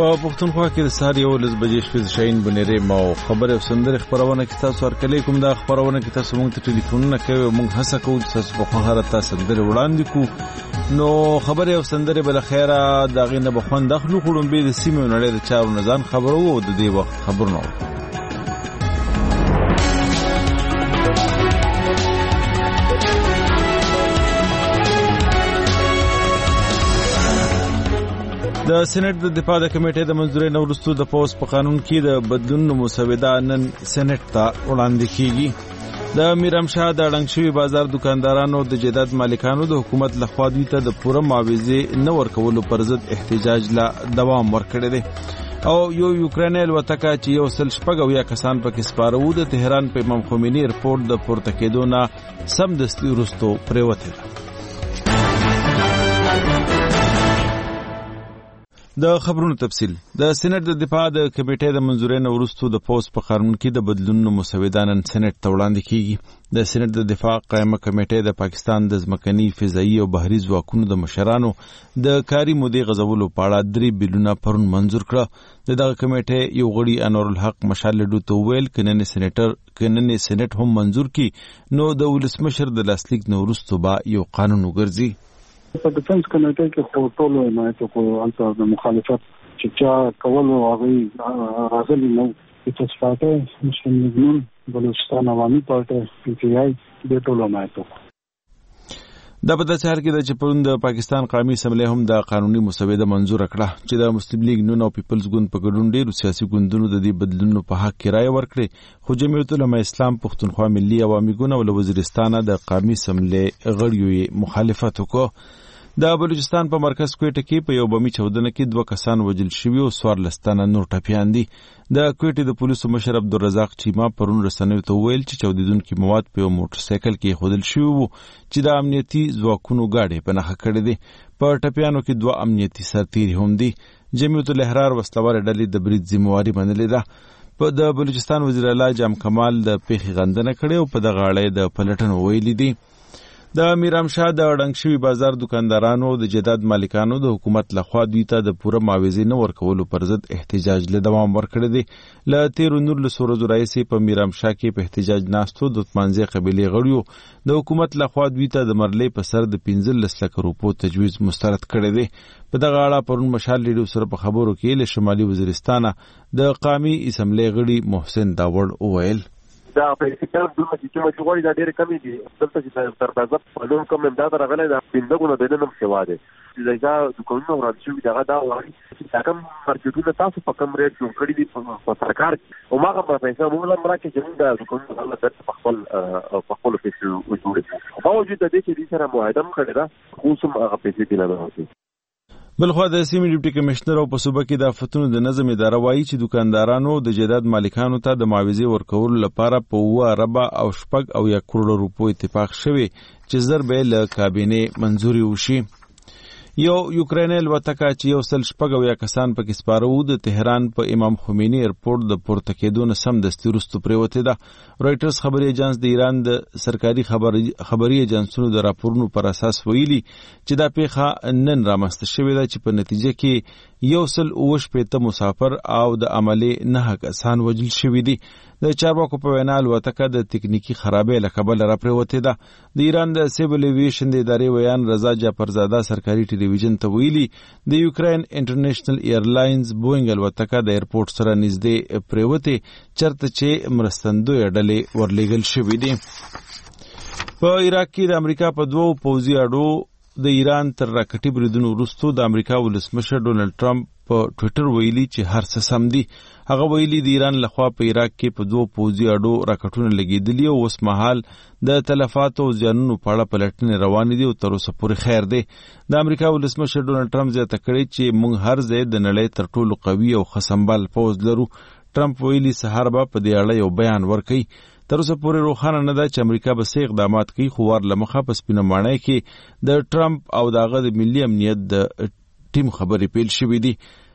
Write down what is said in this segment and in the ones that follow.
په پښتونخوا کې د سهار 11 بجې شپې شاهین بنيري مو خبره او سندره خبرونه کې تاسو ورکلې کوم دا خبرونه کې تاسو موږ ته ټلیفونونه کوي موږ هڅه کوو چې تاسو په خبره تاسو سندره وړاندې کو نو خبره او سندره بل خیره دا غینه بخوند داخلو خړم به د سیمه نړۍ د چارو نظام خبرو او د دې وخت خبرونه د سېنات د دفاع د کمیټې د منځوري نورستو د پوس په قانون کې د بدلون مسوده نن سېنات ته وړاندې کیږي د میرامشاه د اړنګ شوی بازار دکاندارانو د جیداد مالکانو د حکومت لخوا دوی ته د پوره معاوضه نه ورکولو پر ضد احتجاج لا دوام ورکړی دی او یوکرانیل وتکا چې یو سل شپږ یا کسان پکې سپارو د تهران په امام خمینی ایرپورټ د پورته کېدو نه سم دستي ورستو پریوته د خبرونو تفصیل د سېنات د دفاع د کمیټې د منځوري نورستو د پوس په قانون کې د بدلونونو مسوده نن سېنات ته وړاندې کیږي د سېنات د دفاع قائمه کمیټې د پاکستان د ځمکني فضایي او بحري ځواکونو د مشرانو د کاري مودې غځولو په اړه 3 بیلونه پرون منظور کړه دغه کمیټې یو غړي انور الحق مشالډو ته ویل کنه سېنات هم منظور کی نو د ولسمشر د لاسلیک نورستو با یو قانون وګرځي په ډیفنس کمیټه کې خو ټول حمایت کو انصار د مخالفت چې چا کول او هغه راغلي نو چې صفاته مسلمانان بلوچستان عوامي پارټي پی ټی آی د ټول حمایت کو د په داسې حال کې د چپرون د پاکستان قومي اسمبلی هم د قانوني مسوده منظور کړه چې د مسلم لیگ نون او پیپلز ګوند په ګډون ډیرو سیاسي ګوندونو د دې بدلونونو په حق کې رائے ورکړي خو جمعیت العلماء اسلام پښتونخوا ملي عوامي ګوند او وزیرستان د قومي اسمبلی غړیو مخالفت وکړه د بلوچستان په مرکز کوټه کې په یو بمي چودنه کې 2 کسان وژل شوي او 14 تنه نور ټپيان دي د کوټې د پولیسو مشر عبدالرزاق چیما پرون رسنیو ته ویل چې چودیدونکو مواد په موټر سایکل کې خودل شوی وو چې د امنیتي ځواکونو گاډي په نخښه کړې دي په ټپيانو کې 2 امنیتي سرتیري هم دي جمعیت الاحرار وسلوار ډلې د برید ذمہواری منلې ده په د بلوچستان وزیر اعلی جام کمال د پیښې غندنه کړې او په د غاړې د پلټنو ویلي دي د میرامشاه د اړنګ شوی بازار دکاندارانو د جیداد مالکانو د حکومت لخوا دوی ته د پوره معاوضه نه ورکولو پر ضد احتجاج له دوام ورکړی دی ل 13 سورز رئیس په میرامشاه کې په احتجاج ناستو د تمانځي قبيله غړیو د حکومت لخوا دوی ته د مرلې په سر د 15 لک روپو تجویز مسترد کړی دی په دغه اړه پرون مشال لیډو سره په خبرو کې له شمالي وزیرستان د قومي اسمبلی غړي محسن داوړ اویل دا په فکر د چې غوړي دا ډېر کمی دي دلته چې تر بازار په لور کوم امداد راغلی دا پیندګونه د نن خوا دي چې دا کومو ورانشي دا وایي چې کوم مارکیټونه تاسو په کوم ریټ جوړ کړی دي په سرکار او ماغه په پیسې موږ مرکه چې دا کومو الله د خپل پیسې وجوړي او باوجود د دې چې سره معاهده کړی دا خو سم هغه پیسې دي نه وایي بلخوا د سیمې ډیپټي کمشنر او په صوبه کې د آفتونو د نظم اداره وایي چې دکاندارانو د جیداد مالکانو ته د معاوضه ورکولو لپاره په 2 او 1 کروڑ روپو اتفاق شوی چې ضربه له کابینه منځوري وشي یو یوکرانیل وتکا چې یو سل شپږ یا کسان پکې سپارو د تهران په امام خمینی ایرپورټ د پورته کېدو نه سم دستي ورستو پریوته ده رائټرز خبري ایجنس د ایران د سرکاري خبري ایجنسونو د راپورونو پر اساس ویلي چې دا پیښه نن رامسته شوې ده چې په نتیجه کې یو سل اوش پېته مسافر او د عملي نه کسان وژل شوي دي د چارواکو په وینا الوتکه د تکنیکی خرابې له کبله راپریوته ده د ایران د سیول ایویشن د ادارې ویان رضا جعفرزاده سرکاري ټلویزیون ته ویلي د یوکرين انټرنیشنل ایرلاینز بوینګ الوتکه د ایرپورټ سره نږدې پریوته چرته چې مرستندوی ډلې ورلېګل شوې دي په عراق کې د امریکا په 2 پوځي اډو د ایران تر راکټي بریدونو وروسته د امریکا ولسمشر ډونالد ټرمپ په ټوئیټر ویلي چې هر څه سم دي هغه ویلي د ایران لخوا په عراق کې په 2 پوځي اډو راکټونه لګیدلي او اوس مهال د تلفات او زیانونو په اړه پلټنې روانې دي او تر اوسه پورې خیر دی د امریکا ولسمشر ډونالد ټرمپ زیاته کړې چې موږ هر ځای د نړۍ تر ټولو قوي او خصمبال پوځ لرو ټرمپ ویلي سهار به په دې اړه یو بیان ورکړي تر اوسه پورې روښانه نه ده چې امریکا به څه اقدامات کوي خو ورلمخه په سپینه ماڼۍ کې د ټرمپ او دغه د ملي امنیت د ټیم خبرې پیل شوې دي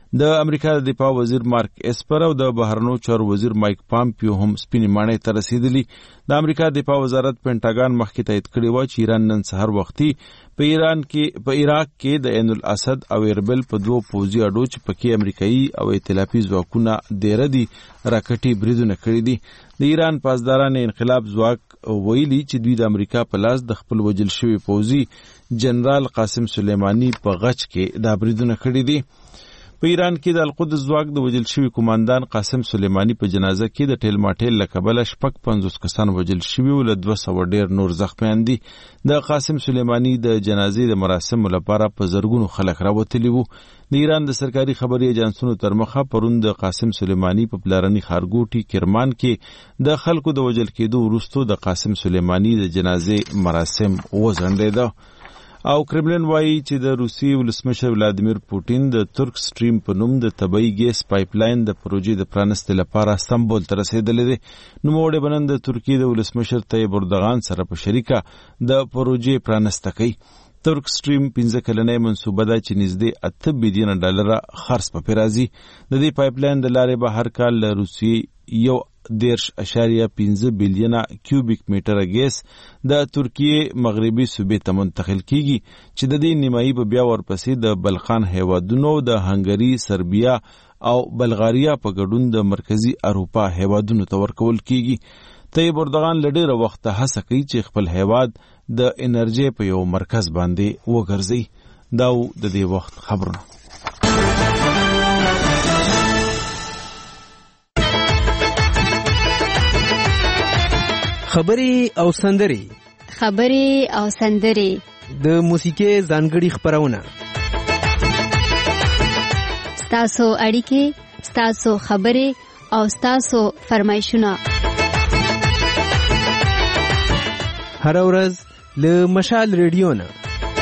د امریکا د دفاع وزیر مارک اسپر او د بهرنیو چارو وزیر مایک پامپیو هم سپینې ماڼۍ ته رسیدلی. د امریکا دفاع وزارت پینټاګان مخکې تایید کړی و چې ایران نن سهار وختي په عراق کې د عین الاسد او اربل په دوه پوځي اډو چې پکې امریکایي او ائتلافي ځواکونه ډېر دي راکټي بریدونه کړي دي. د ایران پاسداران انقلاب ځواک ویلي چې دوی د امریکا په لاس د خپل وجل شوي پوځي جنرال قاسم سلیمانی په غچ کې دا بریدونه کړي دي. په ایران کې د القدس ځواک د وجل شوي قوماندان قاسم سلیمانی په جنازه کې د ټیل ماټیل له کبله 50 کسان وجل شوي او له 200 ډیر نور زخمیان دي. د قاسم سلیمانی د جنازې د مراسمو لپاره په زرګونو خلک راوتلي وو. د ایران د سرکاري خبري ایجنسونو تر مخه پرون د قاسم سلیمانی په پلارني ښارګوټي کرمان کې د خلکو د وجل کېدو وروسته د قاسم سلیمانی د جنازې مراسم وځنډېده. او کرملین وایي چې د روسي ولسمشر ولادیمیر پوټین د ترک سټریم په نوم د طبیعي ګیس پایپ لاین د پروژې د پرانستلو لپاره استانبول ته رسیدلی دی. نوموړی به نن د ترکیې د ولسمشر طیب اردوغان سره په شریکه د پروژې پرانسته کوي. ترک سټریم 15 کلنۍ منصوبه ده چې نږدې $8 بلیون خرڅ پکې راځي. د دې پایپ لاین د لارې به هر کال له روسیې 1.5 بلیون کیوبیک میټر ګیس د ترکیې مغربي صوبې ته منتقل کیږي چې د دې نیمایي به بیا ورپسې د بلقان هیوادونو د هنګري، سربیا او بلغاریا په ګډون د مرکزي اروپا هیوادونو ته ورکول کیږي. طیب اردوغان له ډېره وخته هڅه کوي چې خپل هیواد د انرژي په یو مرکز باندې وګرځي. دا د دې وخت خبرونه. خبري او سندري د موسیقي ځانګړي خبرونه. ستاسو اړیکې، ستاسو خبري او ستاسو فرمایشونه هر ورځ له مشال ریډیو نه.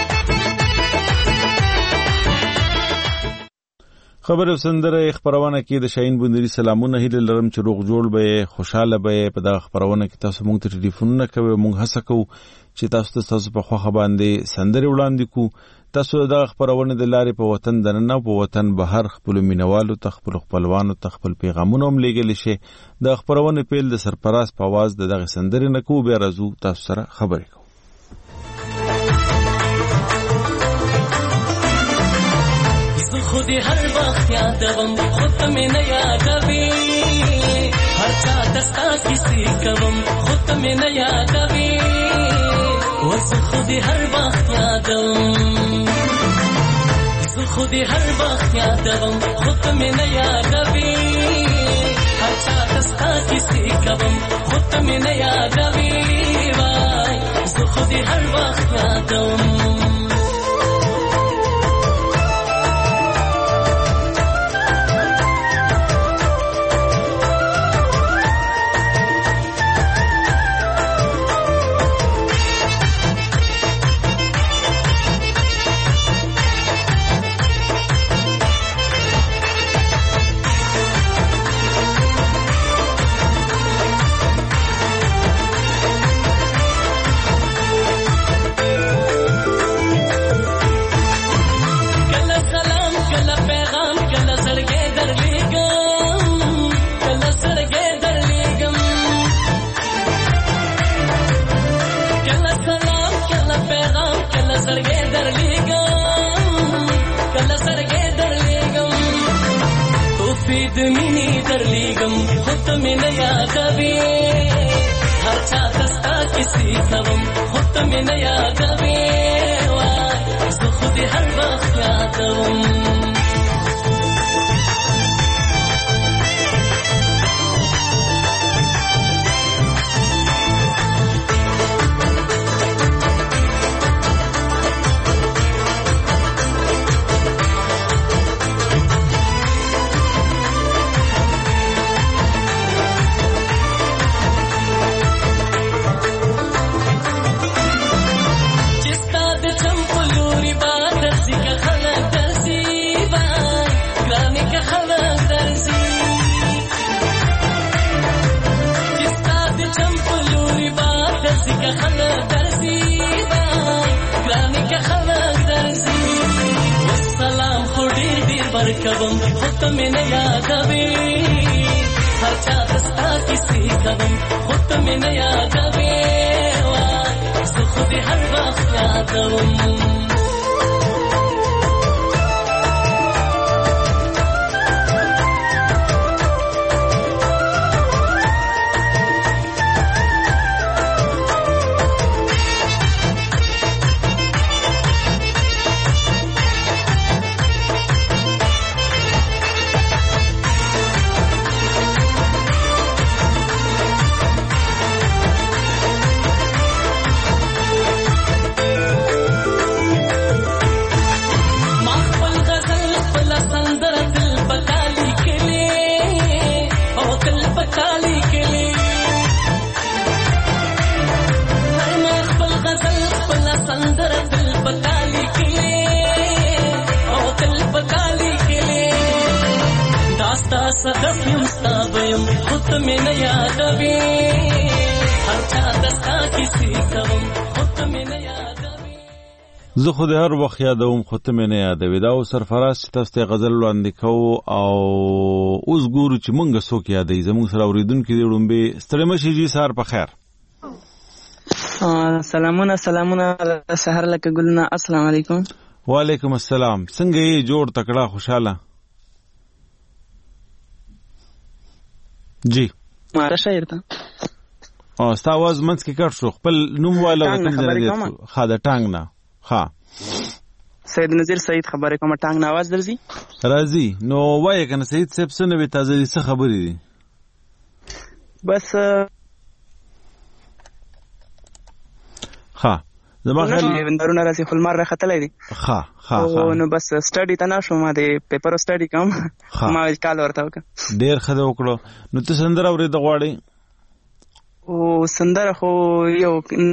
خبر او سندره خبرونه کې د شاهین بندري سلامونه هیله لرم چې روغ جوړ به، خوشاله به. په دغه خبرونه کې تاسو مونږ ته ټلیفونونه کوئ، مونږ هڅه کوو چې تاسو په خوښه باندې سندرې وړاندې کوو. تاسو دغه خبرونه د لارې په وطن دننه او په وطن بهر خپلو مینوالو ته، خپلو خپلوانو ته خپل پیغامونه هم لیږلی شئ. د خبرونه پیل د سرپراز په اواز د دغه سندرې نه کوو، بیا راځو تاسو سره خبرې کوو. خودی هر وقت یادوم خود می نیادوی، هر چا دستا کسی کوم خود می نیادوی، وز خودی هر وقت یادوم، خودی هر وقت یادوم خود می نیادوی، هر چا دستا کسی کوم خود می نیادوی، وای خودی هر وقت یادوم. مینی درلیگم خود می نیادوی، هر چا دستا کسی کوم خود می نیادوی، وای زو خودی هر وقت یادوم. ته مې نه یادوي هر چا دستا کیسې کوم خو ته مې نه یادوي زه خو دې هر وخت یادوم زه خو د هر وخت یادوم خو ته مې نه یادوي دا اوس سرفراز چې تاسو ته غزل وړاندې کوو او اوس ګورو چې مونږ څوک یادوي زموږ سره اورېدونکي دي وړومبې ستړي مه شئ جي سهار په خیر سلامونه سهار لکه ګلونه السلام علیکم وعلیکم السلام څنګه یې جوړ تکړه خوشاله جی ماره شاعر ته ستا آواز منځ کې کټ شو خپل نوم والا وطن جنریت ښه د ټانګ نه ښه سید نظیر سعید خبرې کومه ټانګ نه آواز درځي راځي نو وایه که نه سعید صاحب څه نوې تازه دي څه خبرې دي بس ښه زما خیال وندرونه راځي خلمار راختلی دي ښه نو بس سټډي ته نه شوم د پیپرو سټډي کوم ما کال ورته وکړه ډېر ښه دې وکړو نو ته سندره اورېده غواړې او سندره خو یو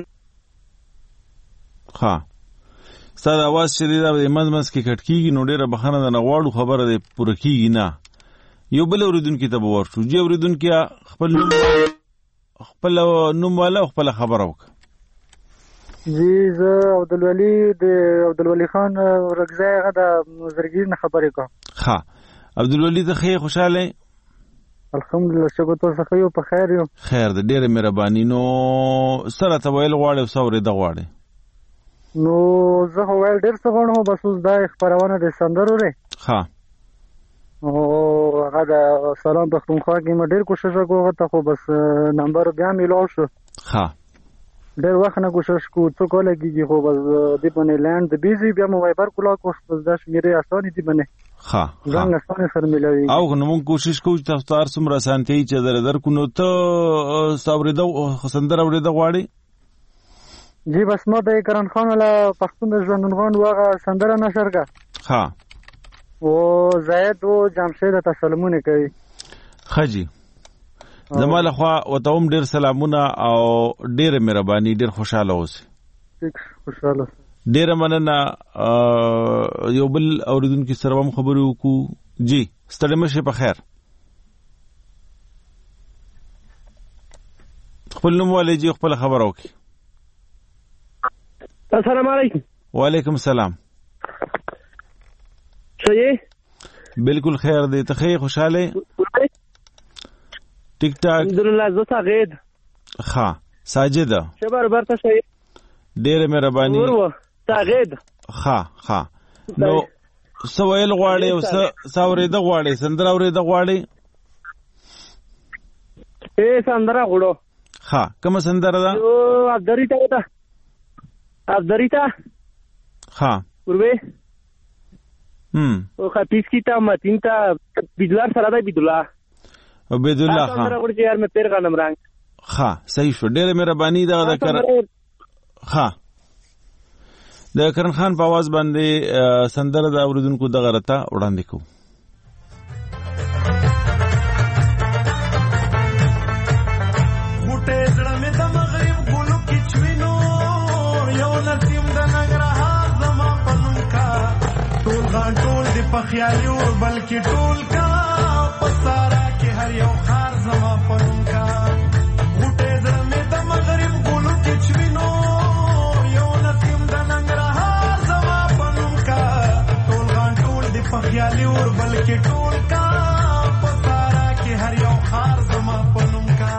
ښه ستا د اواز چې دی دا د منځ منځ کې کټ کېږي نو ډېره بخښنه ده نه غواړو خبره دې پوره کېږي نه یو بل اورېدونکي ته به ورشو جي اورېدونکي خپل نوم والا او خپله خبره وکړه جی زه عبدالولي خان رګزی هغه د زرګیر نه خبرې کوم ښه عبدالولي ته ښه خوشحاله الحمدلله شکر تاسو ښه یو په خیر یو خیر ده ډېره مهرباني نو څه راته ویل غواړې او څه اورېده غواړې نو زه خو ویل ډېر څه غواړم بس اوس دا خپرونه د سندرو دی ښه او هغه د سلام پښتونخوا کې ما ډېر کوشش وکړو هغه ته خو بس نمبر بیا میلاو شو ښه ډېر وخت نه کوشش کوو څوک ولګېږي خو بس دې باندې لینډ د بیزي بیا مو وایبر کلاک وخت بس دا شمېرې اسانې دي باندې ښه ځان اسانې سره میلاوي او نو موږ کوشش کوو چې تاسو ته هر څومره اسانتیايي چې درکو نو ته اورېده سندره اورېده غواړې جی بس ما د کرن خان له پښتون د ژوندون هغه سندره نشر کړه ښه او زید او جمشید ته سلامونه کوي ښه جي زما لخوا ورته هم ډېر سلامونه او ډېره مهرباني ډېر خوشحاله اوسې خوشحاله ډېره مننه یو بل اورېدونکي سره هم خبرې وکړو جی ستړي مه شئ په خیر خپل نوم والی جی خپله خبره وکړي السلام علیکم وعلیکم السلام څه یې بالکل خیر دی ته ښه خوشحاله ټیک ټاک الحمدلله زه ساجد ښه ساجده ښه برابر ته ښه ډېره مهرباني ساجد ښه نو څه ویل غواړې او څه اورېده غواړې سندره اورېده غواړې سندره غواړو ښه کومه سندره ده افدریتا ښه وربه او خفیف کی تا متین تا بیدلار سره ده بیدلار عبید الله خان سندره غواړي یار مې تیر غنم رنگ ښه صحیح شو ډېره مهرباني ده ښه د کرن خان په आवाज باندې سندره د اوریدونکو دغه رته وړاندې کوو خیالي اور بلکې ټول کا پسارا کې هر یو خار زما پرون کا غټه زمې د مغرب ګلو کې چوینو یو نسیم د ننګرهار زما پرون کا ټول غان ټول د خیالي اور بلکې ټول کا خار زما پنوم کا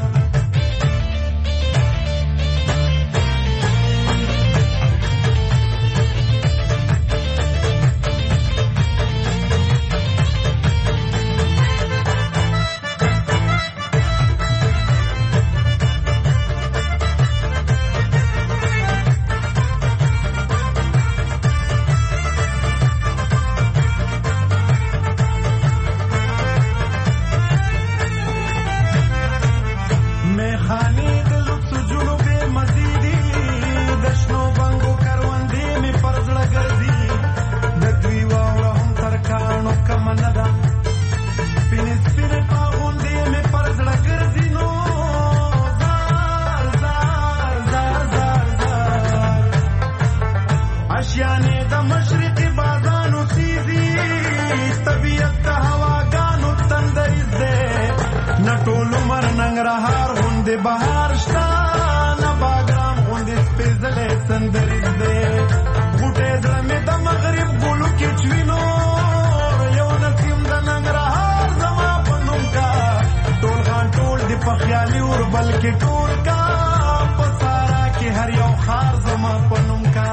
بهار شتا نه باګرام غوندې سپېڅلې سندرې دې غوټې زړه مې د مغرب ګلو کې چوینو یو نسیم د ننګرهار زما په نوم کا ټول غان ټول دې په خیالي اور بلکې ټول کا په سارا کې هر یو خار زما په نوم کا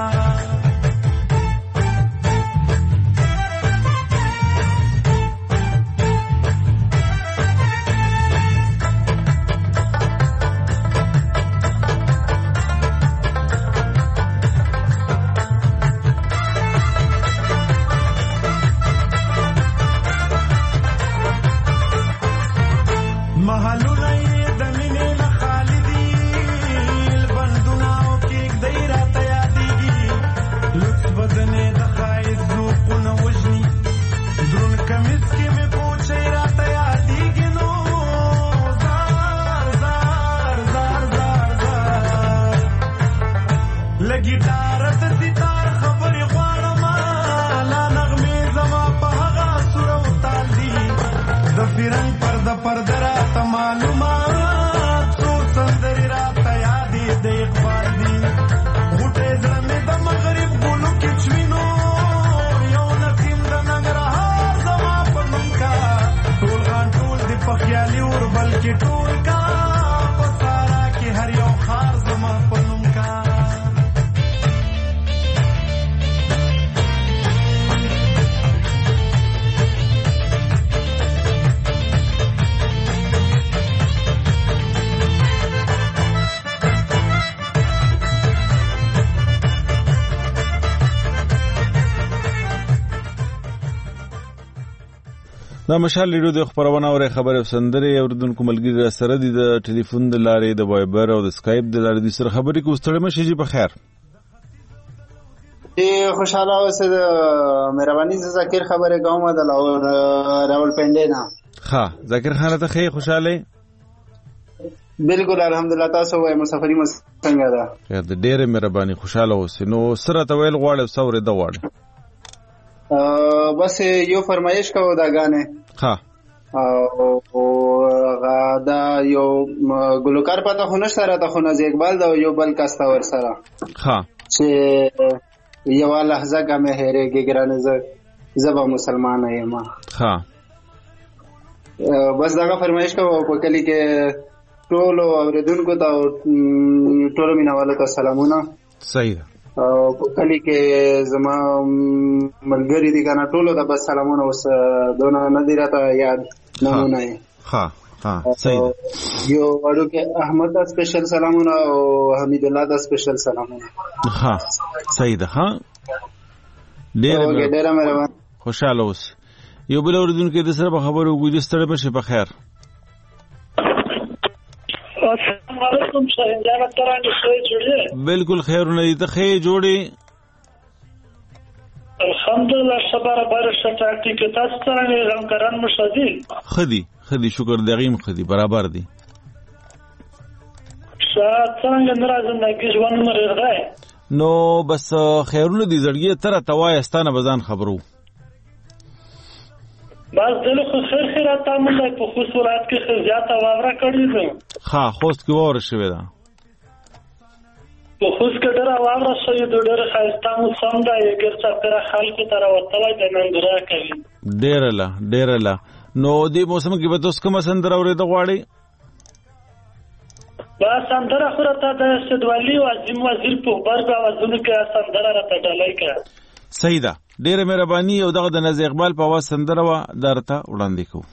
دا مشال ریډیو د خبرونه او خبري سندري اوردونکو ملګری سره دي د ټلیفون د لارې د وایبر او د سکایپ د لارې د سره خبري کو ستړي مشه جی په خیر خوشاله اوسه مهرباني ذکر خبره کوم د راول پنده نه ها ذکر خان ته خیر خوشاله بالکل الحمدلله تاسو وای مسافری څنګه ده د ډېر مهرباني خوشاله اوسه نو سره ته ویل غواړم سورې د غواړم بس یو فرمایش کوو دا غانه ها او دا یو ګلوکار پته خو نشته راته خو ناز اقبال دا یو بل کاستا ور سره ها چې یو لحظه کا مه هرهږي ګرانه زبا مسلمان یم ها بس دا فرمایش کوو په کلی کې ټول اوریدونکو ته ټول مینوالو ته سلامونه صحیح او په کلی کې زما ملګری دي کنه ټول د بس سلامونه اوس دونه نه دی راته یاد نه ها صحیح یو اړو کې احمد دا سپیشل سلامونه او حمید الله دا سپیشل سلامونه ها صحیح ده ها ډېر مهربان خوشاله اوس یو بل اوریدونکو د سره خبرو وګورئ ستړي بشه په خیر السلام علیکم شاهین جان ترانه سوي جوړه بالکل خیرونه دي ته خې جوړي الحمدلله صبر بارش ټاکي کې تاسو څنګه غمکران مشدي خدي شکر دغیم خدي برابر دي څنګه ناراضه نه کیږي مرغه نو بس خیرونه دي زړګي تر توایستانه بزان خبرو بس دلو خو خیر اتامل په خصوصات کې زیاته واوره کړی ده ها خوست کې وره شوی ده په خوست کې ډېر واوره شوی ده ډېر خاصتامو سم ده یګر څه پر خلکو تر وتلای د نن درا کوي ډېر لا نو دې موسم کې به تاسو کومه سندره اورېدل غواړئ؟ با سندره خو راته د استدوالي او عظیم وزیر په برګ اوازونو کې سندره راته ډالۍ کړه. صحیح ده، ډېره مهرباني. او دغه د نازي اقبال په اواز سندره وه، دا راته وړاندې کوو.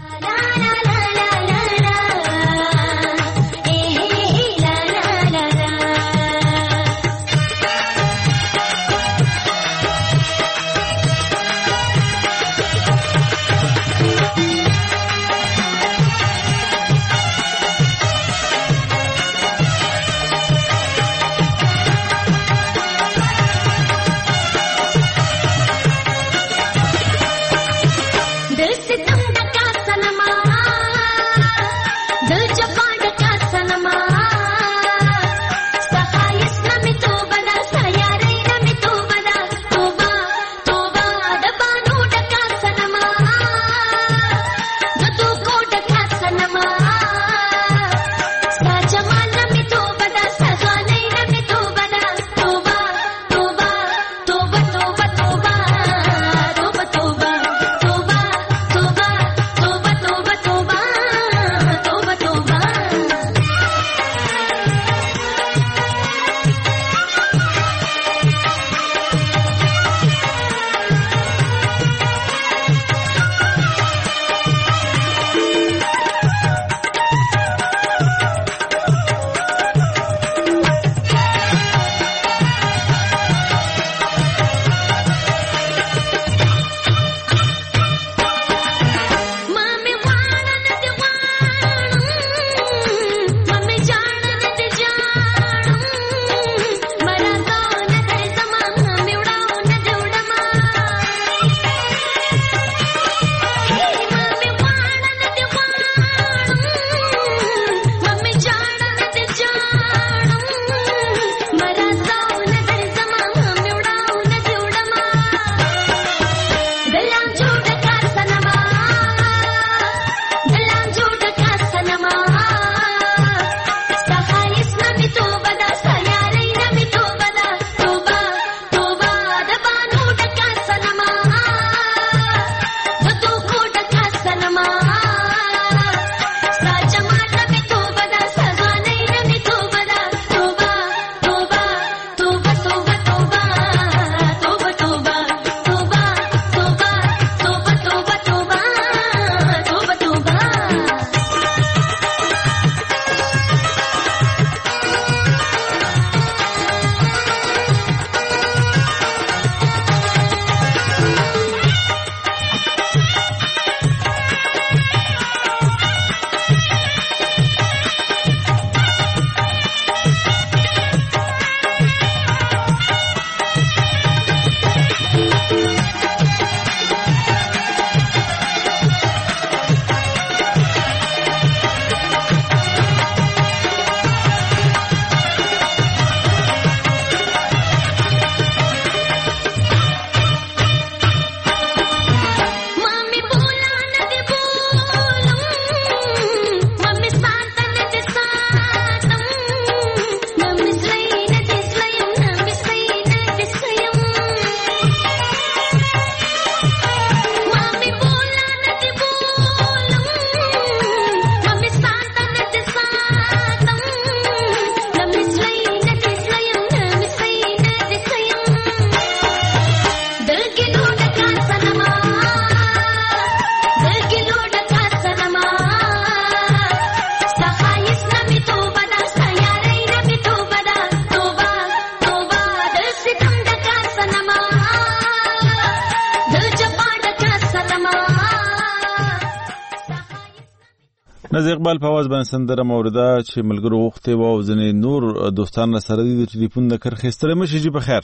نازي اقبال په आवाज باندې سندره مورده چې ملګرو وخته و او ځنې نور دوستان سره د ټلیفون د کرخې ستړي مشي جی بخیر.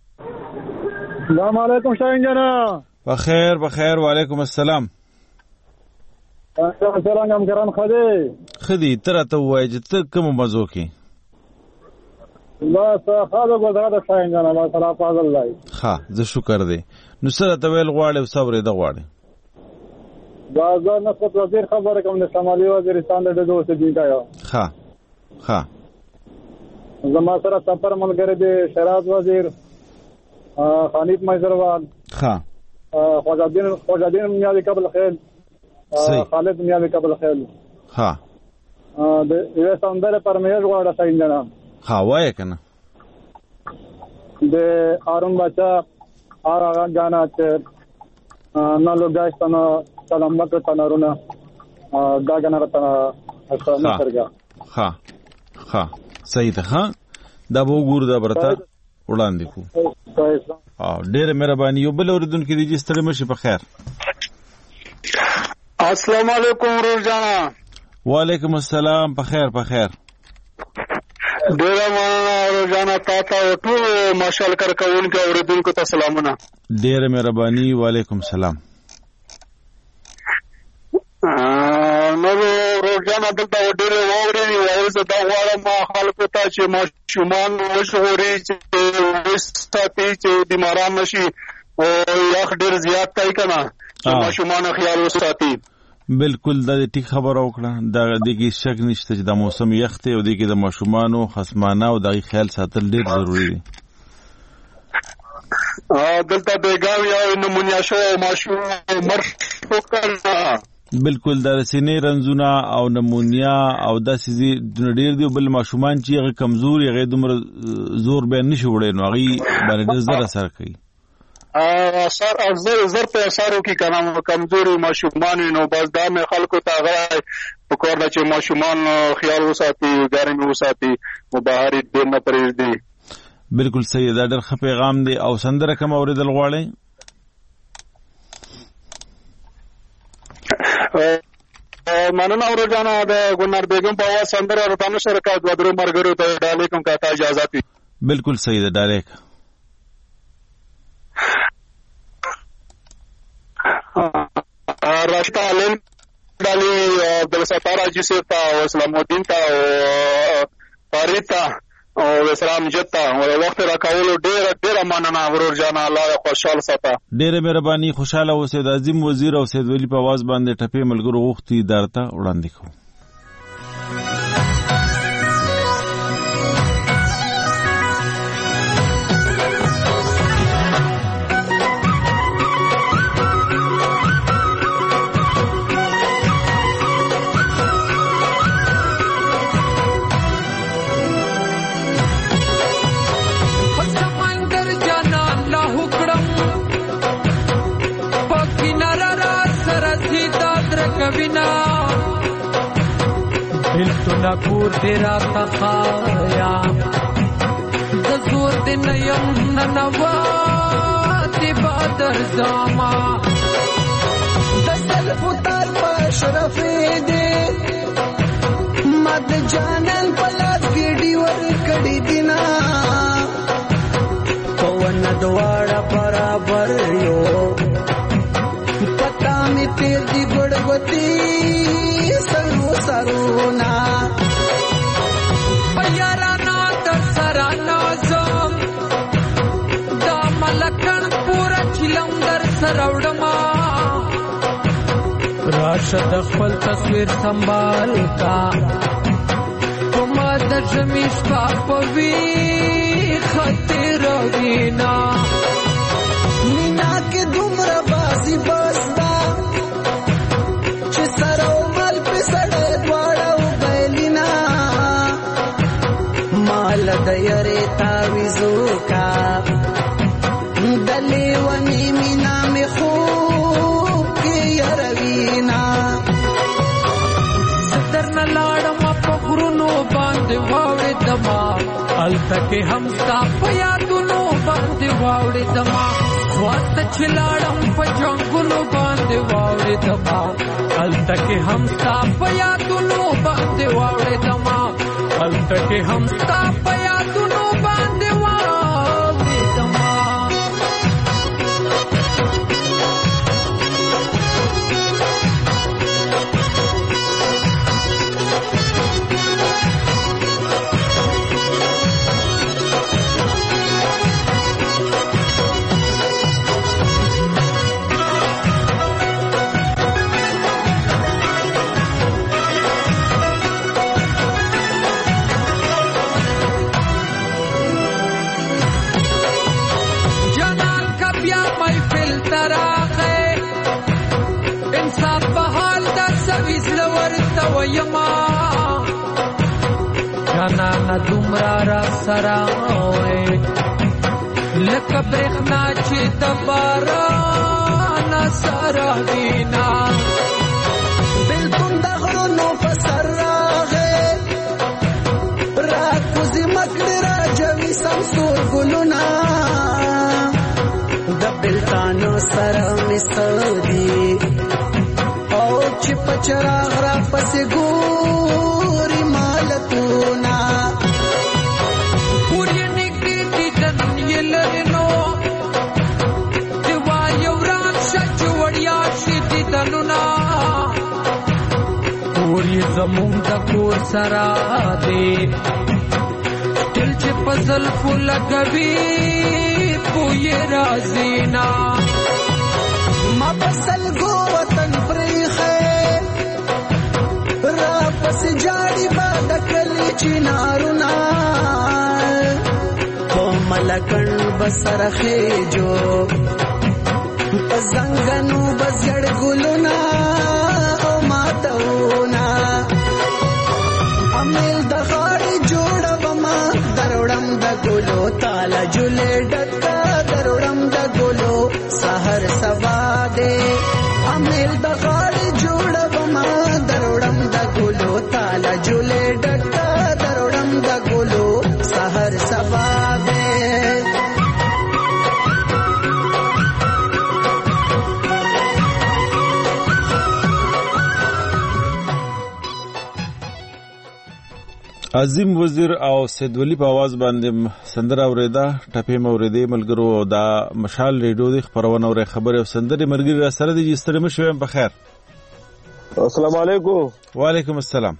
السلام علیکم شاهین جانا. بخیر وعلیکم السلام. څنګه هم ګران خدي ترته وای چې ته کوم مزو کې بس خاله غوډه شاهین جانا الله تعالی فضل الله. ها زه شکر دی. نو سره ته ویل غواړې او صبر دې غواړې. دا نسبت وزیر خبره کوم د شمالي وزیرستان د دوه څه دی کایا. ها زما سره سفر ملګری دی شراز وزیر خانیت مایزروال. خواجه الدین میادی قبل خیر خالد میاں قبل خیر ها د یو سندره پرمیش غواړه سینجنا ها وای کنه د آرون بچا آغا गाना چې نه لوګاشتنه سلام وکړه نارونه دا गाना راته نه سرګه ها صحیح ده. ها دا وګور دا برته وړاندې کو. ډېر مهرباني. یو بل اوریدونکو دی چې ستړي مشي په خیر. السلام علیکم روزانا. وعلیکم السلام. په خیر ډېر مننه روزانا تاسو ټول ماشال کار کوونکو اوریدونکو ته سلامونه. ډېر مهرباني. وعلیکم السلام. نو روزانا دلته ډېر ووري وایي دا غواړم خلکو ته چې ماشومان وشوري چې وستاتي چې بیماران نشي او یخ ډېر زیات تای کنه چې ماشومان خیال وساتي. بالکل دا ټیک خبره وکړه. دا دغه شک نشته چې د موسم یخ ته او دغه د ماشومانو خصمانه او دغه خیال ساتل ډېر ضروری دي. دلته بیګاوی او نمونیا شو ماشوم مرګ وکړه. بالکل د سینې رنځونه او نمونیا او داسې ډېر دی. بل ماشومان چې هغه کمزوري هغه دومره زور به نشي وړي نو هغه باندې ډېر زر اثر کوي. اثر زر په اثرو کې کنه کمزوري ماشومان نو بس دا مې خلکو ته غواړي په کور د چې ماشومان خیال وساتي ګرمي وساتي مباهري دې نه پرېږدي. بالکل صحیح. دا ډېر ښه پیغام دی. او سندره کوم اوریدل غواړي؟ مننه روزانا د ګلنار بیگم په आवाज سندره ورته شرکت و درو مرګرو ته ډالې کوم کا ته اجازه وي. بالکل صحیح ده. ډالې راشد علم ډالې عبد الستار حاجی صاحب ته او اسلام الدین ته او فرید ته او اسلام جتا او وخت راکولو ډېر مننه ورور جان. الله خوشاله ساته. ډېر مهرباني. خوشاله اوسئ. د عظیم وزیر او سید ولی په आवाज باندې ټپې ملګرو غوښتي دارته وړاندې کوم. نکور تیرا تخایا دزور دن یم ننواتی بادر زاما دسل پتر پشرفی دی مد جانن پلاس گیڑی ور کڑی دینا پون دوارا برابر یو پتا می پیر دی گڑگوتی سرو سرونا پیارانا در سرانا زم دا ملکن پورا چلم در سروڑما راشد خپل تصویر سنبال کا کما در زمیشتا پوی خطر وینا مینا کے دمر بازی بستا چه سرو مل پی سڑے دوارا اگیلینا مال دیاری تاویزو کا دلی ونی مینا می خوب کی یروینا ستر نلارم پخرونو باندې واوڑی دما التکی همستا پیادونو باندې واوڑی دما وات چلاړم په جنگونو باندې واوړې دما التکه همستا پیادونو باندې واوړې دما التکه همستا پیادونو باندې واوړې دما ویما جانانا دومرا را سراوي لکه برېښنا چې د باران سره وینا بلکل د غرونو په سر راغې راکوزي مکړې راجوي سمسور ګلونه د بلتانو سره مسدي او چې په چراغ را پسې ګوري مالتونه پورې نږدې دي دنیې لري نو د وایو راشه چې وړیا شي دیدنونه کور یې زمونږ د کور سره دی دل چې په زلفو لګوي بوی رازینا ما پسلګو وطن پریخه را پس جاړي باد کلی چنارونه په ملکن بسرخه جو زنګنو بزړ ګلونه او ماتونا امیل د خاړي جوړوما دروړم د ګلو تالا جولې ډکا دروړم د ګلو سحر سبا دے امیل د خاړي جوړوما دروړم د ګلو تالا جولې ډکا دروړم د ګلو سحر سبا دے عظیم وزیر او سید ولی په आवाज باندې سندره اوریدا ټپې موریدې ملګرو دا مشال ریډیو د خبرونه او خبره او سندره مرګري را سره دي ستړي مشوم په خیر السلام علیکم وعلیکم السلام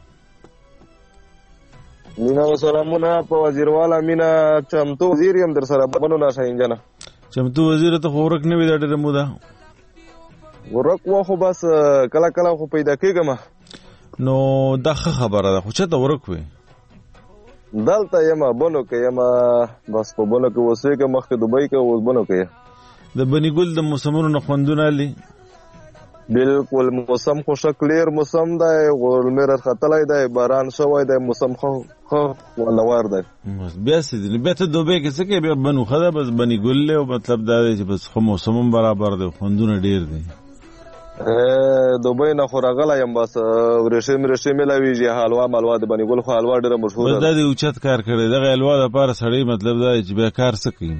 مینا سلامونه په وزیروالا مینا چمتو وزیر يم در سره بنو ناشا انجنه چمتو وزیر ته خورک نه وی دا ډېر مودا ورک واخو بس کلا کلا خو پیدا کېګم نو دا خبره ده خو چې ته ورک وي دلته یما بنو کې یما بس په بنو کې وسې کې مخکې دوبۍ کې اوس بنو کې د بنی ګل د موسمونو نه خوندونه لې بالکل موسم خو شکلیر موسم دی ورمر خطلای دی باران شوی دی موسم خو ولور دی بیا سې دې به ته دوبۍ کې څه کې بیا بنو خدا بس بنی ګل له مطلب دا دی چې بس خو موسمم برابر دی خوندونه ډیر دي دوبۍ نه خو راغلی یم بس ورشم ملاویږي حلوا مالوا د بنی ګل خو حلوا ډېره مشهوره ده بس دا دی اوچت کار کړی دغه حلوا دپاره سړی مطلب دا دی چې بیا کار څه کوي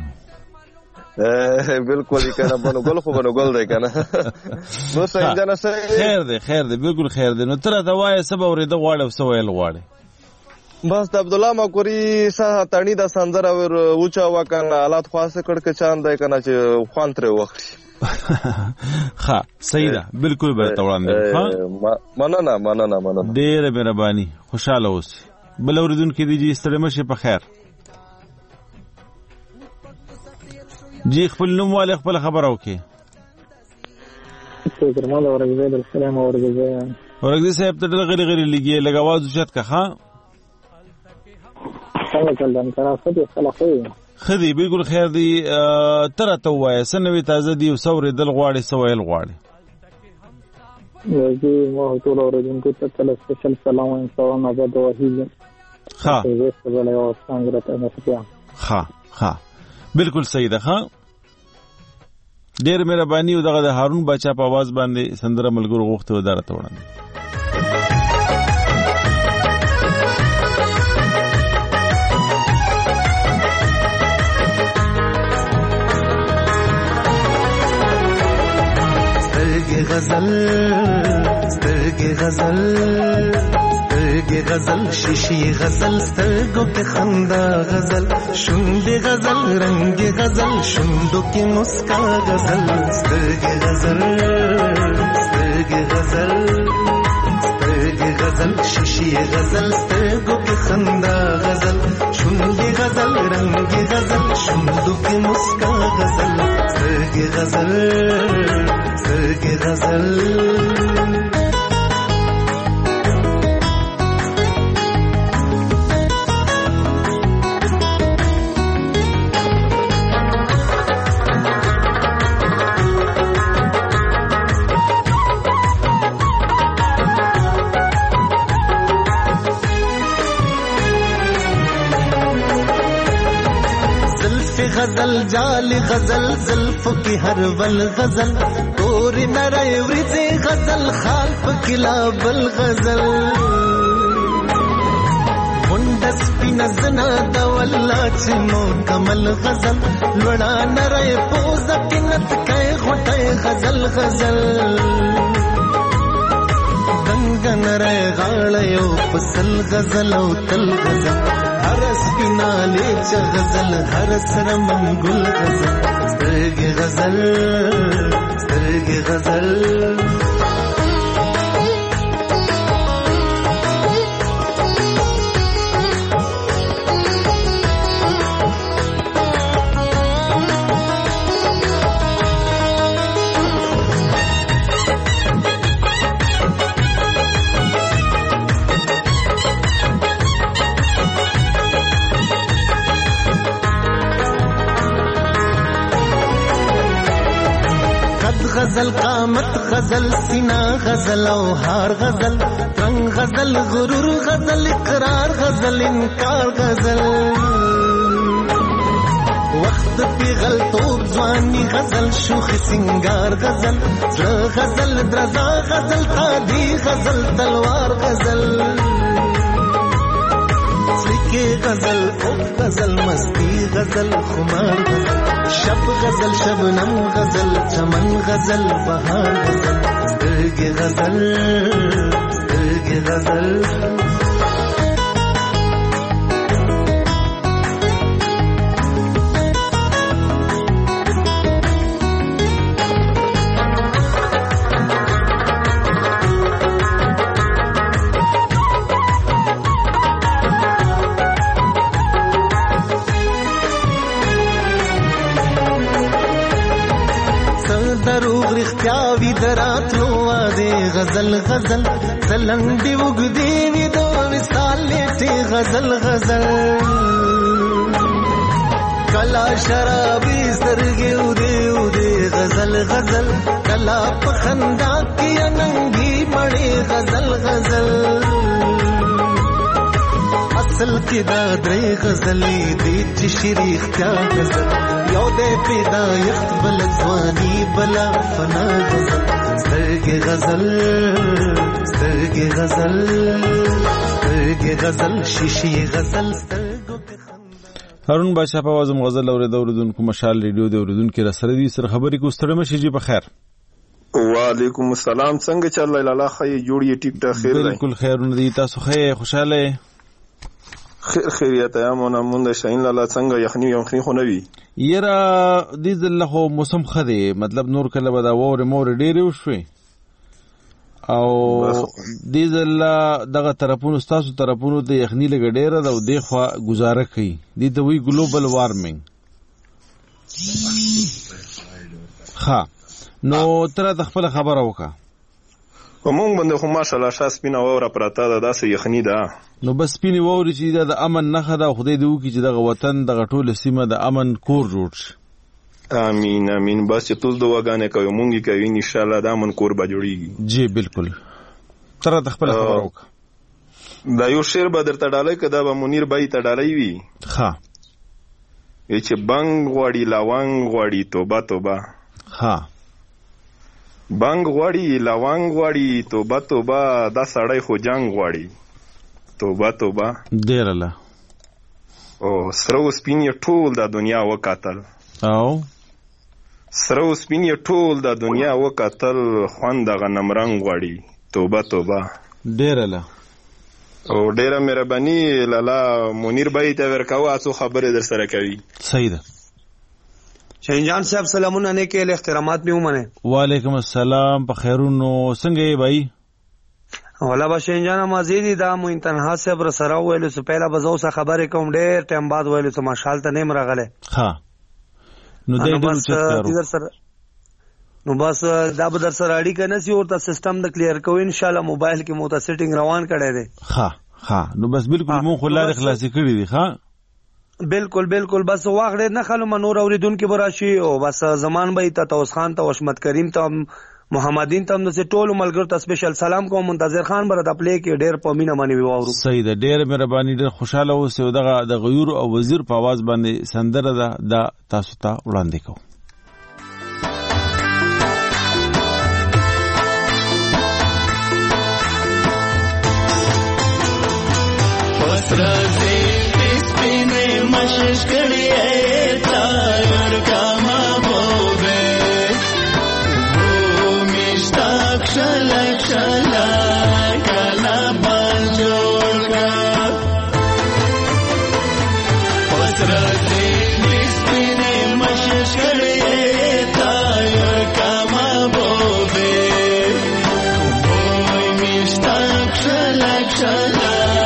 بالکل یې که نه بنو ګل خو بنو ګل دی که نه نو سنجانه خیر دی بالکل خیر دی نو ته راته وایه څه به اورېده غواړې او څه ویل غواړې بس د عبدالله مکوري سه تڼي د سندره وچاوه که نه حالات خاصه کړ که چاند دی که نه چې خوند ترې وخلي ښه صحیح ده بالکل به درته وړاندې مننه ډېره مهرباني خوشحاله اوسې بل اورېدونکي دي جي ستړی مه شي په خیر جی خپل نوم والے خپل خبره وکړي ګرمال اورګزی د سلام اورګزی صاحب ته ډېر غلي غلي لګي لږ اواز اوچت که ښه څنګه چلدن کرا څه خلک خدي بالکل خیر دی ته راته ووایه څه نوې تازه دي او څه اورېدل غواړې څه ویل غواړې زه ما ټول اورېدونکو ته تل سپیشل سلام وایم سلام آباد وحید ښه بالکل صحیح ده ښه ډېر مهرباني او دغه د هارون باچا په आवाज باندې سندره ملګرو غوښتې و دا راته وړاندې غزل شیشی غزل سترگو کے خندا غزل شند غزل رنگ غزل شندو کی مسکا غزل سترگ غزل شیشی غزل سترگو کے خندا غزل شند غزل رنگ غزل شندو کی مسکا غزل سترگ غزل غزل جال غزل زلفو کی هر ول غزل تور نری ورځي غزل خال پکلا بل غزل وندس پینزنا د والله چنو کمل غزل لوړا نری پوز کینت کای غټه غزل غزل دنګن رای غاړه یو پسل غزل او تل غزل هر سپیناله چ غزل هر سره منګل غزل سترګې غزل سترګې غزل غزل قامت غزل سینا غزل او هار غزل رنگ غزل غرور غزل اقرار غزل انکار غزل وقت پی غلطوب ځواني غزل شوخ سنگار غزل غزل درزا غزل قادی غزل تلوار غزل سکه غزل او غزل مستی غزل خمار غزل شب غزل شبنم غزل چمن غزل بهار غزل سترګې غزل سترګې غزل رختیاوی دراتلو واده غزل غزل سلنډي وګدي وی دو مثال لیټي غزل غزل کلا شرابي سترګې ودي ودي غزل غزل کلا پخندا کې ننګي مړې غزل غزل اصل کې دا درې غزلې دي چې شریخ کیا غزل یو دې پیدا یخت بل ځواني بلا فنا غزل سترګې غزل سترګې غزل سترګې غزل شیشي غزل هارون بادشاہ په وازم غزل اوریدونکو مشال ریډیو د اوریدونکو سره دي سره خبرې کو ستړي مشي جی بخیر وعلیکم السلام څنګه چل لاله خې جوړی ټیک ټاک خیر دی بالکل خیرونه دي تاسو خې خوشاله خیریت یامونه مونږ شاین لاله څنګه یخنی خو نه وی یرا دې ځله خو موسم خدي مطلب نور کله به دا وره مور ډېری وشوي او دې ځله دغه طرفونو تاسو طرفونو ته یخنی لګ ډېره دا د خو گزاره کوي دې ته وی ګلوبل وارمنګ ها نو تر د خپل خبره وکړه کومون باندې خو ماشاءالله شاس پینه وره پراته ده داسې یخنی ده نو بس پینه ووري چې د امن نه خدا خدای دې وکړي چې دغه وطن دغه ټول سیمه د امن کور جوړ شي امين امين بس چې تاسو دواګانې کوي مونږ کوي ان شاء الله د امن کور به جوړیږي جی بالکل تر د خپل خبره وکړه دا یو شعر به درته ډالۍ کدا به منیر بای ته ډالۍ وي ها چې بنګ غواړي لاوانګ غواړي توبه توبه ها بنګ غواړي لاوانګ غواړي توبه توبه دا سړی خو جنگ غواړي توبه توبه ډیرله او سره سپین ټول د دنیا وکاتل او سره سپین ټول د دنیا وکاتل خوند غنم رنگ غواړي توبه توبه ډیرله او ډیره مهرباني لالا منیر بای ته ورکاو تاسو خبره در سره کوي صحیح ده شاهین جان صاحب سلامونه نه کې احترامات می ومنه وعلیکم السلام په خیرونو څنګه یې بای ولا با شاهین جان مزيدي دا مو تنها صاحب سره ویل سو پهلا بزو سره خبره کوم ډېر ټیم بعد ویل سو ماشاءالله ته نیم راغله ها نو دې در سره نو بس دا به در سره اړیکه نسی ورته سیستم د کلیر کو ان شاء الله موبایل کې مو ته سیټینګ روان کړی دی ها نو بس بالکل مون خو لار خلاصي کړی دی ها بالکل بالکل بس واغړې نه خلو منور اوریدون کې براشي او بس زمان به ته توس خان ته وشمت کریم ته محمدین تم د ټولو ملګرو ته سپیشل سلام کوم. منتظر خان بر د پلی کې ډیر په مینا باندې وورو. صحیح ده، ډیر مهرباني، ډیر خوشاله اوسئ. دغه د غیور او وزیر په आवाज باندې سندره ده دا تاسو ته وړاندې کوم. وسرازي سپینې مشش کړي تا ور کما بوبه او مشتاق شلا شلا کلا بنجوړ کا وسرازي سپینې مشش کړي تا ور کما بوبه او مشتاق شلا شلا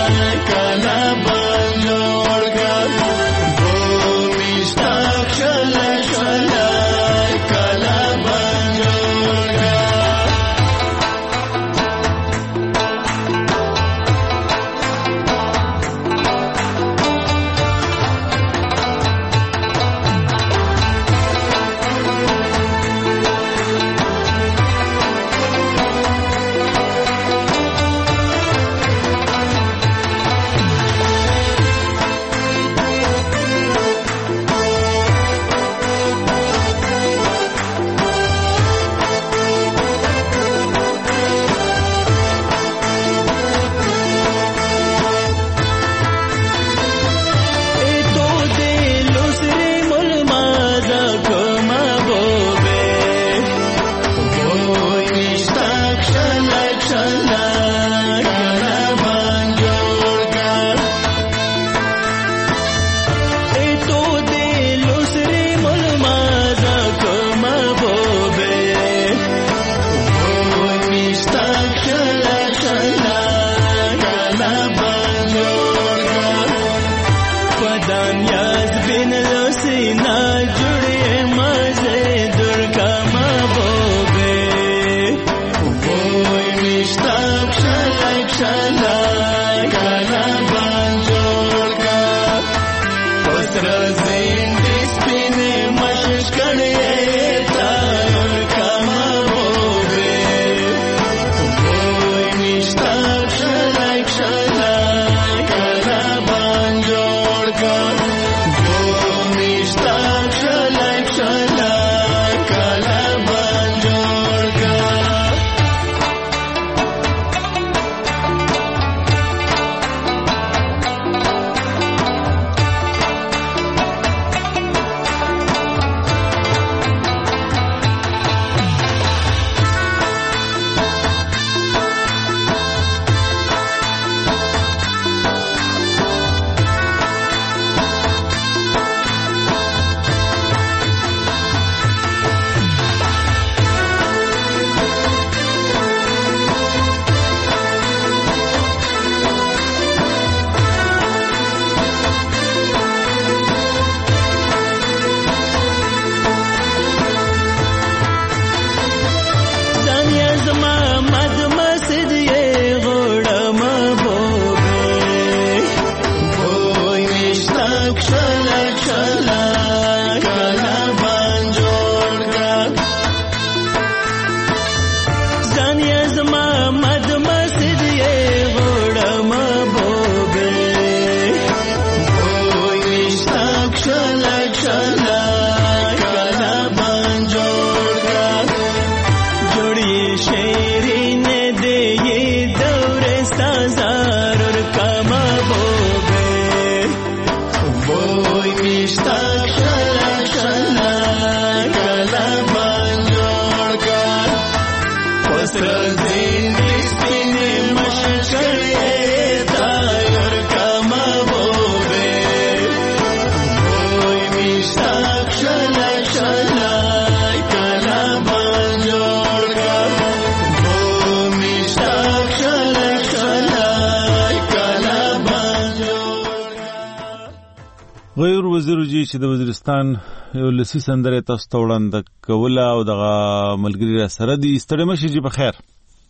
غیر وزیر جی چې د وزیرستان یو لسی سندره تاسو ته وړاندې کوله او دغه ملګری را سره دي. ستړي مشي جی په خیر.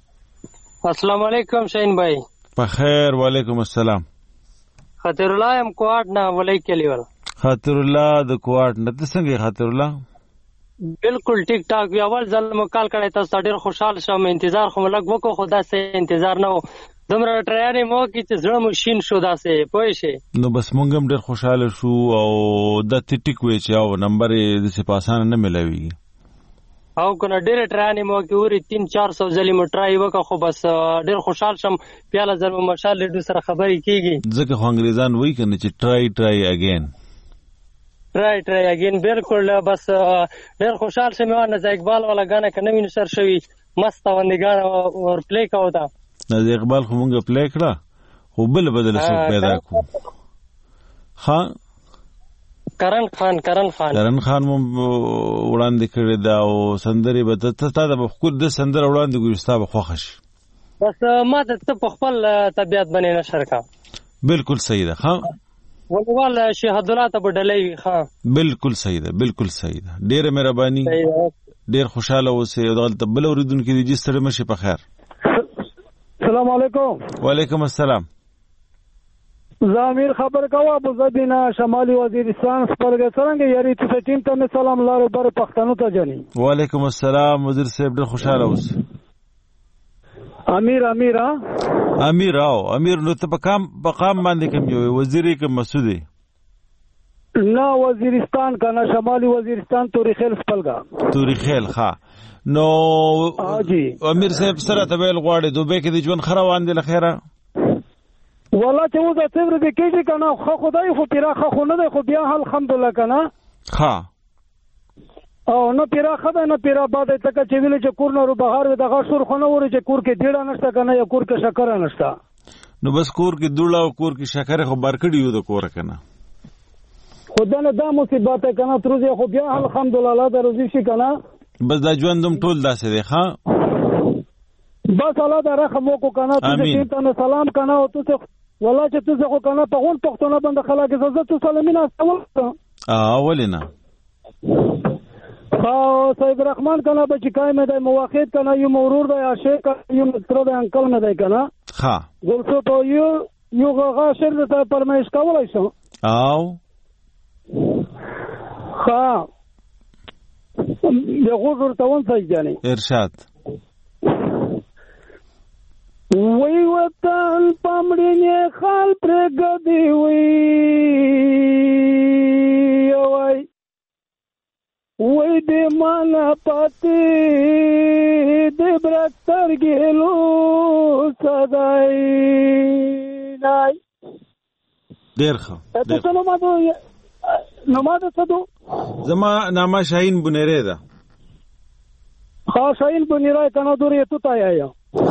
السلام علیکم شاهین بھائی. په خیر. وعلیکم السلام. خاطر الله ام کوارټ نه ولای کلیول. خاطر الله د کوارټ نه څنګه خاطر الله؟ بالکل ټیک ټاک وی. اول ځل مو کال کړی تاسو ته ډېر خوشحال شوم. انتظار خو لږ وکړو خو داسې انتظار نه و. دومره ټریانې مو وکړې چې زړه مو شین شو داسې پوه شئ. نو بس مونږ هم ډېر خوشحاله شو او دا ټیک وی چې او نمبر یې داسې په اسانه نه میلاویږي او که نه ډېرې ټریانې مو وکړې ورې 300-400 ځلې مو ټرای وکړه خو بس ډېر خوشحال شم. پیاله زر مو مشال لیډو سره خبرې کېږي ځکه خو انګریزان وایي که نه چې ټرای اګین ټرای اګین. بالکل بس ډېر خوشحال شم. نظر اقبال والا ګانه که نوي نشر شوي مسته غوندې ګانه ور پلی کوو ته نظر اقبال خو مونږ پلی کړه خو بل بدله څوک پیدا کړو. ښه کرن خان مو وړاندې کړې ده او سندرې به تا د خود د سندره وړاندې کړو ستا به خوښه شي. بس ما ته ته په خپل طبیعت باندې نشر کا. بالکل صحیح ده. ښه ولوال شهادت الله ته بدلې وي. ښه بالکل صحیح ده. ډېره مهرباني. ډېر خوشاله اوسئ او دلته بل اوریدونکي دي چې ستړي مشي په خیر. السلام علیکم. وعلیکم السلام. زامیر خبر کوه ابو زبینا شمالي وزیرستان سپرګه څنګه یاري ته ټیم ته سلام لارو بر پښتنو ته جني. وعلیکم السلام وزیر صاحب ډېر خوشاله اوسئ. امیر نو ته په قام باندې کوم یو وزیر کوم مسعودي نه وزیرستان کنه شمالي وزیرستان توریخیل سپلګه توریخیل. ښه نو امیر صاحب سره ته ویل غواړي دوبه کې د ژوند خروان دي لخيره والله چې وځه تبر دې کېږي کنه خو خدای خو پیراخه خو نه ده خو بیا الحمدلله کنه. ها او نه پیراخه ده نه پیرا باد ته چې ویل چې کور نو بهار دغه شور خو نه وره چې کور کې ډیړه نشته کنه یا کور کې شکر نشته. نو بس کور کې دوړه او کور کې شکر خو برکړی یو د کور کنه خدای نه دا مصیبت کنه ترځي خو بیا الحمدلله دا روزي شي کنه. بس دا ژوندم ټول داسې دی. ها بس الله دا رحم وکړو کنه ته دې ته سلام کنه او ته والله چې ته خو کنه په غون پښتون باندې خلک عزت سلامونه استول ولینا سید رحمان کنه بچی کای مې د موافقت کنه یو مرور دی عاشق یو مستر د انکل مې دی کنه. ها ګلڅو ته یو غا شر ته پرمایش کولای شو او ها یو غوړ ته ونځي جاني ارشاد وی وطن پامړینه خال پرګدی وی دې مانا پاتې دې برتر ګلو صدای نای ډېر ښه. ته نو ما څه زما نامه شاهین بنيره ده. ها شاهین بنيره کنه دورې ته تا یا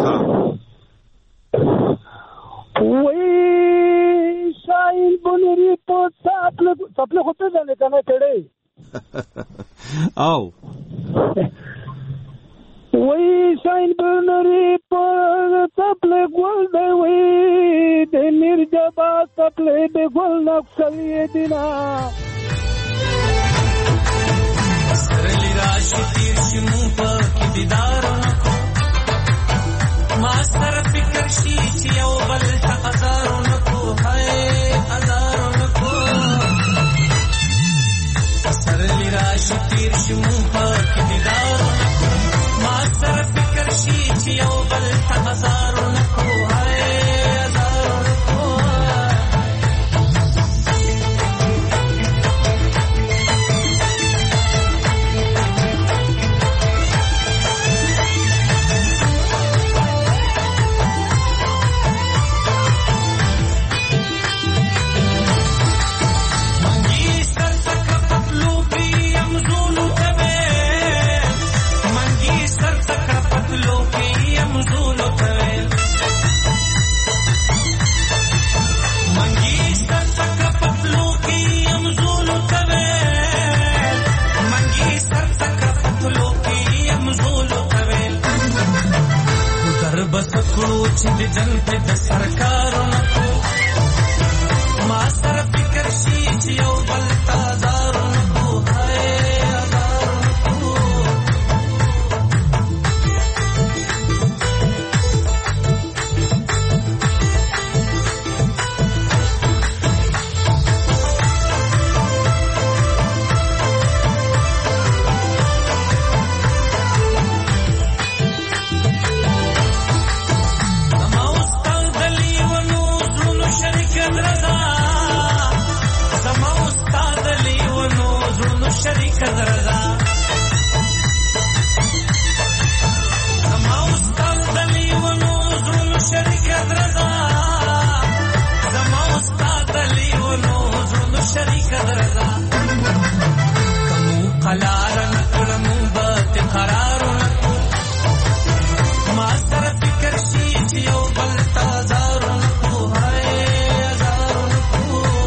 وی شاهین بنيره په خپل هوته ځنه کنه کړي او وی شاهین بنيره په خپل ګل دی وی د میرجبا خپل د ګل نقصلې دینا سرلی راشي تیر شمو په کې دیدار ما سره فکر شي چې یو بل ته هزارو نکو هاي هزارو نکو سرلی راشي تیر شمو په کې دیدار ما سره فکر شي چې یو بل ته هزارو نکو هاي هزارو نکو چې د جنگ په د سرکارونو کو ما سره فکر شي چې یو بل تازارونو کو هاي هزارونو طبیعت رضا زما استاد لیونو زړونو شریک رضا زما استاد لیونو زړونو شریک رضا زما استاد لیونو زړونو شریک رضا کوم قلار نکړم بت قرار نکو ما سره فکر شي چې یو بل تازار نکو هاي ازار نکو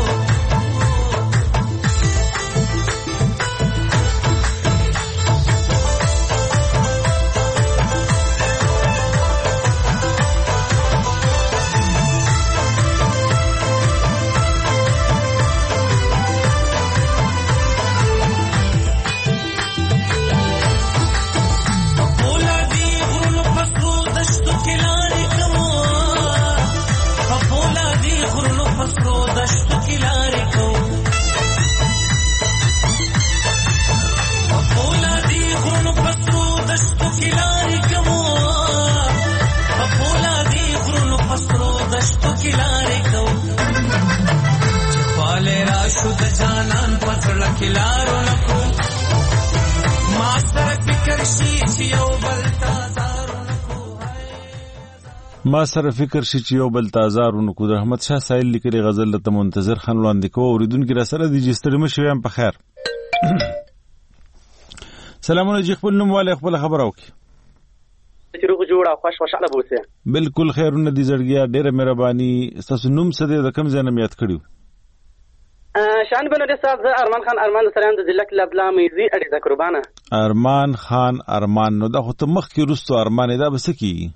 ما سره فکر شي چې یو بل تازار ونکو. د احمد شاه سایل لیکلي غزل ته منتظر خان وړاندې کوو. اوریدونکي را سره دي چې ستړي مه شوئ، په خیر. سلامونه جی، خپل نوم والی خپله خبره وکړي. چې روغ جوړ او خوشاله به اوسئ. بلکل خیرونه دي زړګیا، ډېره مهرباني. ستاسو نوم څه دی؟ د کوم ځای نه مې یاد کړي؟ شان بنوري صاحب، زه ارمان خان ارمان د سریان د ضلع لبلا میزي اړیزه قربانه. ارمان خان ارمان، نو دا خو ته مخکې وروستو ارمان دا به څه کېږي؟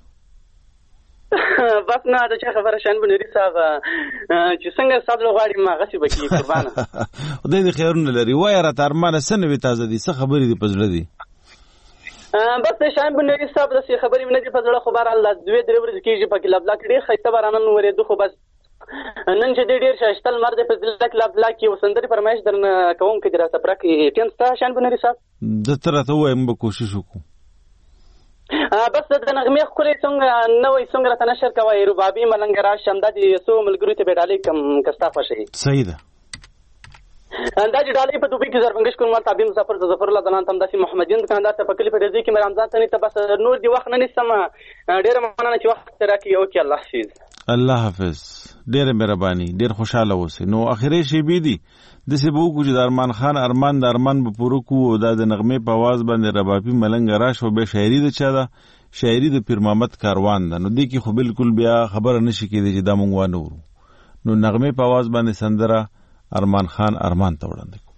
بس نه، د چا خبره شان بنوري صاحب چې څنګه صاحب لغواړي ما غسي بکی قربانه. خدای دې خیرونه لري. وایه راته ارمانه څه نوې تازه دي، څه خبرې دي په زړه دي؟ بس شان بنوري صاحب داسې خبرې مې نه دي په زړه، خو بهرحال 2-3 ورځې کېږي پکې لبلا کې ډېر ښایسته بارانونه ورېدو. خو بس نن چې ډېر ښایسته لمر دی په ضلع لبلا کې یو سندرې فرمایش درنه کوم که دې راته پوره کړي ټیم شته شان بنوري صاحب؟ زه ته راته ووایم به کوشش وکړو. بس د نغمې ښکلې څنګه نوی څنګه راته نشر کوئ ربابي ملنګ راش همدا د څو ملګرو ته به ډالۍ کم که ستا خوښوي. صحیح ده. دا چې ډالۍ په دوبۍ کې زربنګش کوم مال تابع مسافر د ظفر الله ځنان ته همداسې محمدین دکاندار ته په کلي په ډزۍ کې مې رمضان ته نه ته بس نور دې وخت نه نیسم. ډېره مننه چې وخت راکړي. اوکې، الله حافظ. الله حافظ. ډېره مهرباني، ډېر خوشحاله اوسئ. نو اخري شیبې دي داسې به وکړو چې د ارمان خان ارمان د ارمان به پوره کړو. او دا د نغمې په اواز باندې ربابي ملنګ راش او بیا شاعري د چا ده؟ شاعري د پیر محمد کاروان ده. نو دې کې خو بالکل بیا خبره نشي کېدی چې دا مونږ وانه ورو. نو نغمې په اواز باندې سندره ارمان خان ارمان ته وړاندې کړو.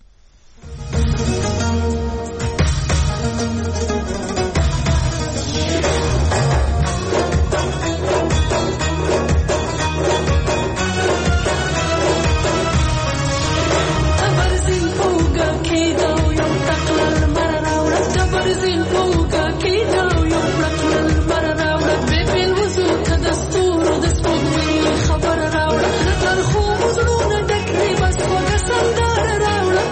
خبر راوړه د ترخو زړونو ډک دی بس وګه سندره راوړه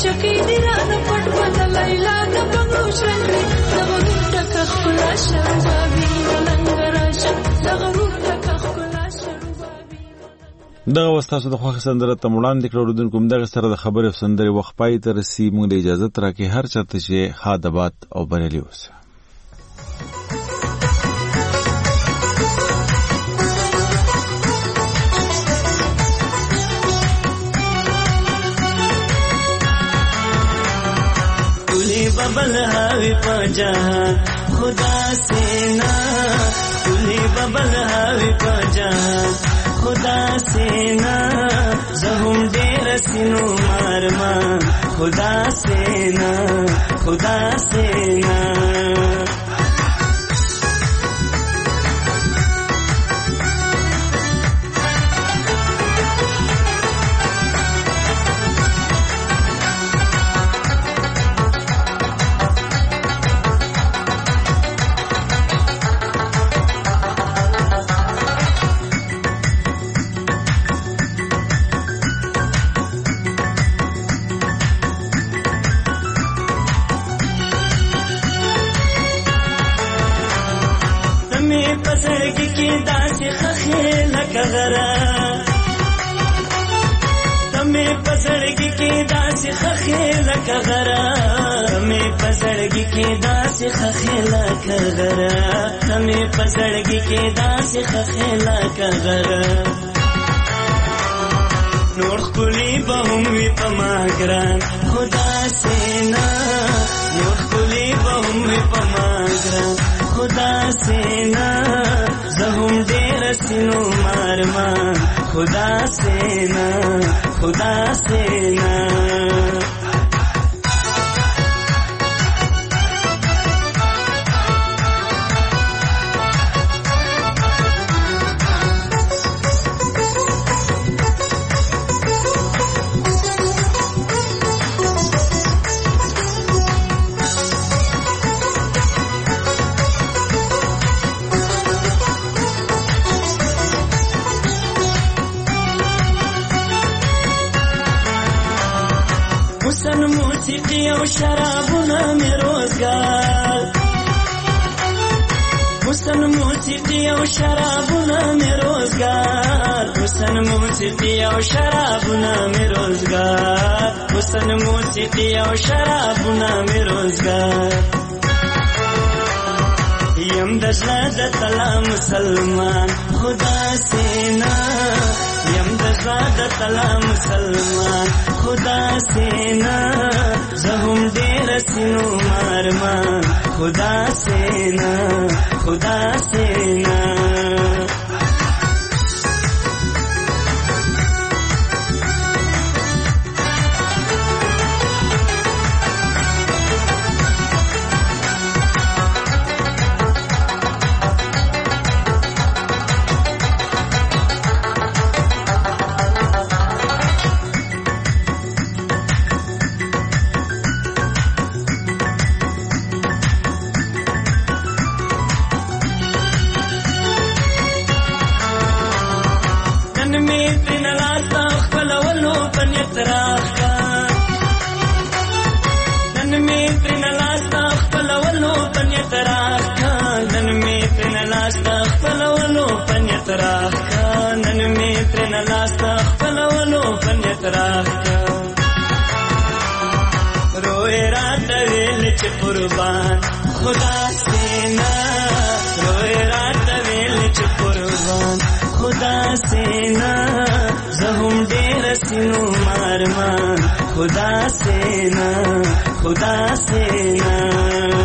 چکی دی را د پټ بدلای لا د بنګو شنډي زغرو تک خپلا شربابي لنګراشه زغرو تک خپلا شربابي دغه وستاسو د خوښ سندره ته وړاندې کړو دونکو دغه سره د خبرې سندره وخت پای ته رسي موږ د اجازه تر کې هر چاته چې خادبات او بریالي اوسه बबल हावी पजहान खुदा से ना तुली बबल हावी पजहान खुदा से ना जहुम डेर सिनु मारमा खुदा से ना खुदा से ना پزړګي کې داسې خخې لکه غره تمې پزړګي کې داسې خخې لکه غره تمې پزړګي کې داسې خخې لکه غره تمې پزړګي کې داسې خخې لکه غره نور خپلې به هم وي په ما ګران خدا سینا نور خپلې به هم وي په ما ګران خدا سینا زهم ډېر سينو مارمان خدا سینا خدا سینا موسیقی او شرابونه می روزگار حسن موسیقی او شرابونه می روزگار حسن موسیقی او شرابونه می روزگار حسن موسیقی او شرابونه می روزگار یم د زړه د تلا مسلمان خدا سینا یم د زړه د تلا مسلمان خدا سینا زهم ډېر سينو مارمان خدا سینا خدا سینا قربان خدا سینا روئے رات ویل چ قربان خدا سینا زهم ډېر سينو مارمان خدا سینا خدا سینا